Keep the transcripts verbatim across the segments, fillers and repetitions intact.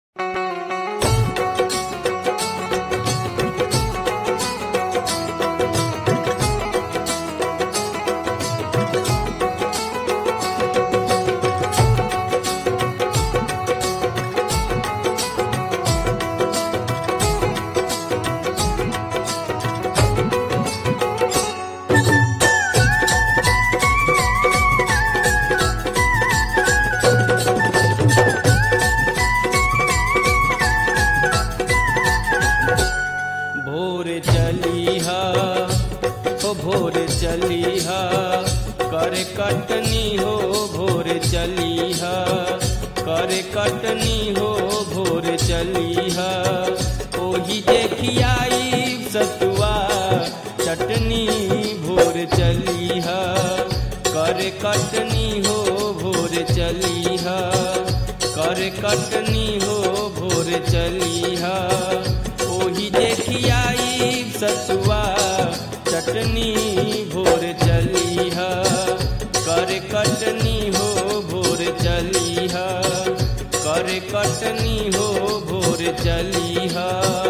कटनी हो भोर चलीहा, करे कटनी हो भोर चलीहा। ओही देखियाई सतुआ चटनी भोर चलीहा, करे कटनी हो भोर चलीहा, करे कटनी हो भोर चलीहा। ओही देखियाई सतुआ चटनी भोर चलीहा, करे कटनी हो भोर चलीहा, करे कटनी हो भोर चलीहा।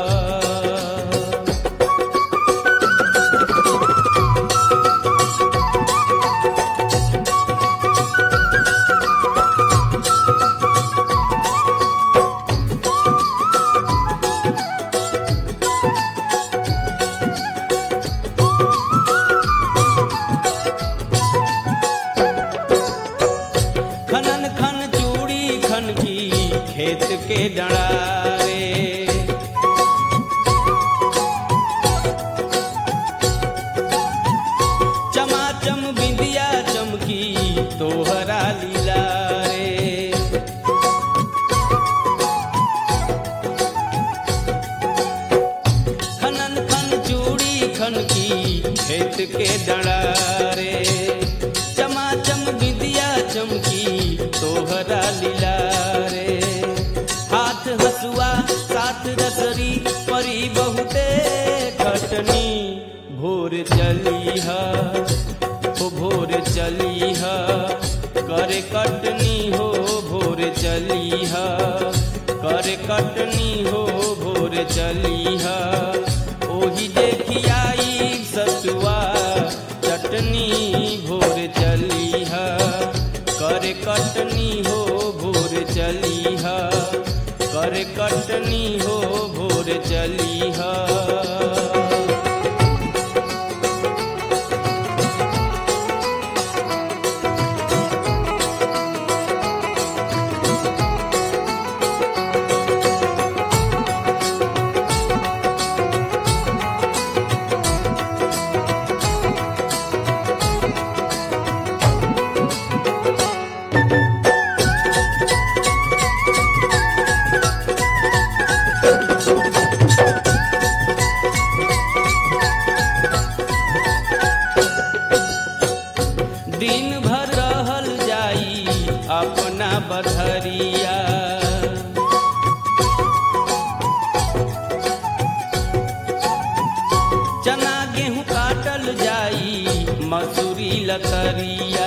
खनन खन चूड़ी खन की खेत के डरारे, चमाचम बिंदिया चमकी तोहरा लीला रे। खनन खन चूड़ी खन की खेत के डरारे, चमाचम बिंदिया चमकी तोहरा लीला रे। हाथ हसुआ साथ रसरी परी बहुते खटनी भोर चलीहा, हो भोर चलीहा, करे कटनी हो भोर चलीहा, करे कटनी हो भोर चलीहा। ओही देखियाई सतुआ चटनी भोर चलीहा, करे कटनी हो भोर चलीहा, करे कटनी हो भोर चलीहा। दिन भर रहल जाई अपना बधरिया, चना गेहूं काटल जाई मसूरी लतरिया।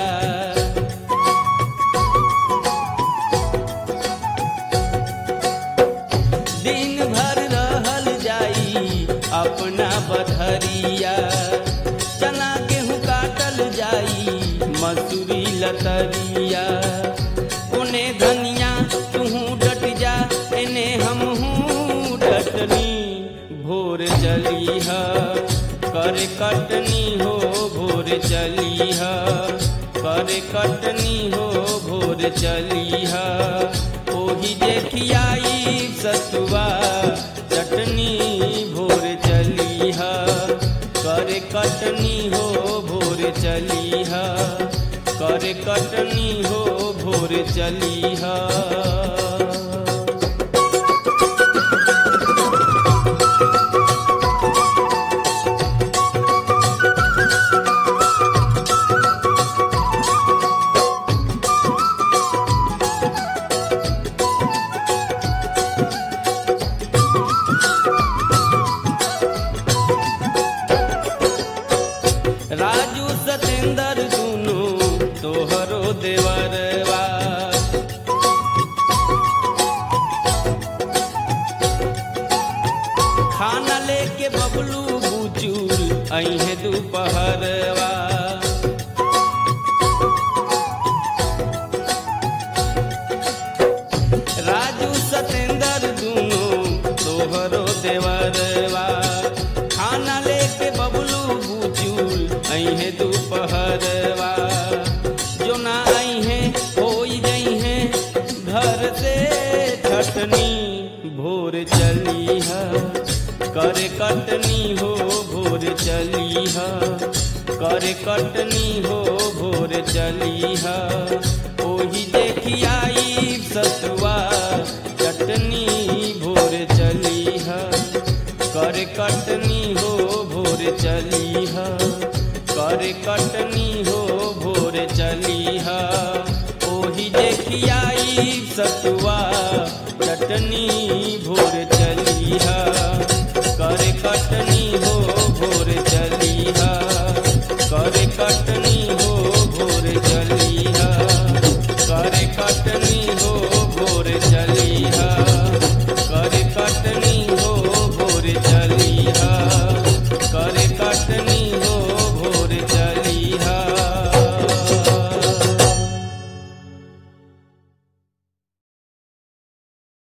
दिन भर रहल जाई अपना बधरिया, चना गेहूं काटल जाई मसूरी लतरिया। ओने धनिया तुहू डट जा, एने हमहू डटनी भोर चलीहा, करे कटनी हो भोर चलीहा, करे कटनी हो भोर चलीहा। ओही देखियाई सतुआ चटनी भोर चलीहा, करे कटनी हो भोर चलीहा, करे कटनी हो भोर चलीहा। राजू सतेंदर दुनू तोहरो देवरवा, अइहे दोपहरवा। राजू सतेंद्र दूनो तोहरो देवरवा, खाना लेके बबलू बुचुल अइहे दोपहरवा। जो ना अइहे होई जइहे घर से छटनी, भोर चली है करे कटनी हो भोर चली है, करे कटनी हो भोर चली है। ओही देखियाई सतुआ चटनी भोर चली है, करे कटनी हो भोर चली है, करे कटनी हो भोर चली है। ओही देखियाई सतुआ चटनी भोर चली है, करे कटनी हो